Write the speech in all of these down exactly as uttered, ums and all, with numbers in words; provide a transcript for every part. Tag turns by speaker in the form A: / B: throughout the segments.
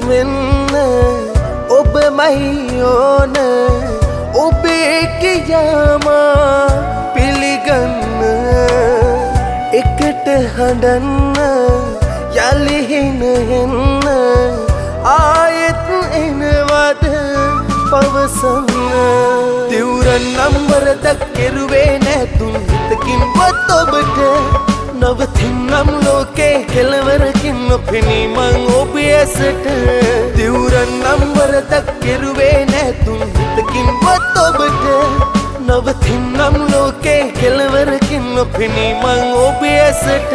A: වෙන්න ඔබමයි ඕන ඔබේ කියාම පිළිගන්න එකට හඬන්න යලි හින හෙන්න ආයෙත් එනවද පවසන්න දිවුරන් නම්බරදක් කෙරුවේ නැතුන් හිතකින්වත් ඔබට නවතින්නම් ලෝකේ කෙලවරකින් නොපෙනී මං ඔබේ ඇසට දිවුරන් නම්බරදක් කෙරුවේ නැතුන් හිතකින්වත් ඔබට නවතින්නම් ලෝකේ කෙලවරකින් නොපෙනී මං ඔබේ ඇසට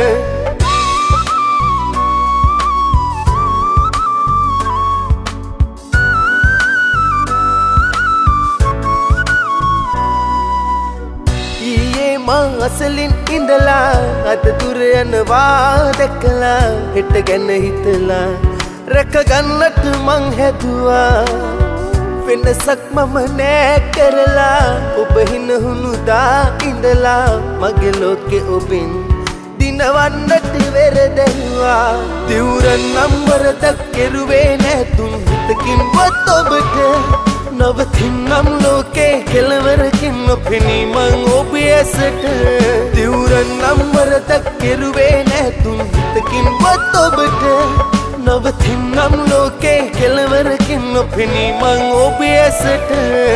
A: අසලින් ඉඳලා අද දුර යනවා දැකලා හෙට ගැන හිතලා රැක ගන්නට මං හැදුවා වෙනසක් මම නෑ කරලා ඔබ හිනහුණුදා ඉඳලා මගේ ලෝකෙ ඔබෙන් දිනවන්නට වෙරදැහුවා දිවුරන් නම්බරදක් කෙරුවේ නැතුන් හිතකින්වත් ඔබට නවතින්නම් ලෝකේ කෙලවරකින් නොපෙනී මං ඔබේ ඇසට දිවුරන් නම්බරදක් කෙරුවේ නැතුන් හිතකින්වත් ඔබට නවතින්නම් ලෝකේ කෙලවරකින් නොපෙනී මං ඔබේ ඇසට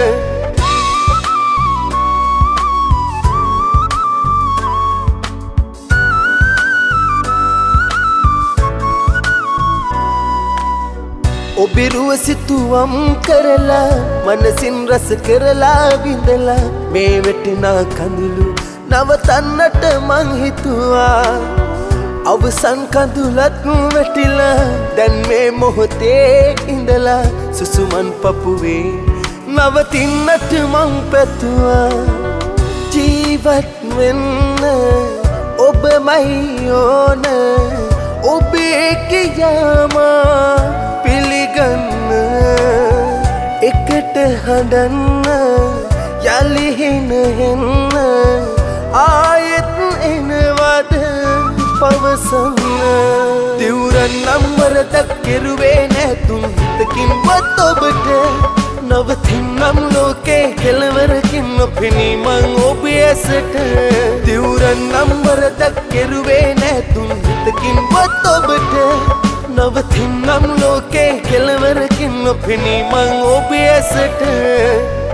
A: ඔබිරුව සිතුවම් කරලා මනසින් රස කරලා විඳලා මේ වැටිනා කඳුළු නවතන්නට මං හිතුවා අවසන් කඳුලත් වැටිලා දැන් මේ මොහොතේ ඉඳලා සුසුමන් පපුවේ නවතින්නට මං පැතුවා ජීවත් වෙන්න ඔබමයි ඕන ඔබේ කියාම පිළිගන්න එකට හඬන්න යලි හින හෙන්න ආයෙත් එනවද පවසන්න දිවුරන් නම්බරදක් කෙරුවේ නැතුන් හිතකින්වත් ඔබට නවතින්නම් ලෝකේ කෙලවරකින් නොපෙනී මං ඔබේ ඇසට දිවුරන් නම්බරදක් කෙරුවේ නැතුන් හිතකින්වත් ඔබට නවතින්නම් ලෝකේ කෙලවරකින් නොපෙනී මං ඔබේ ඇසට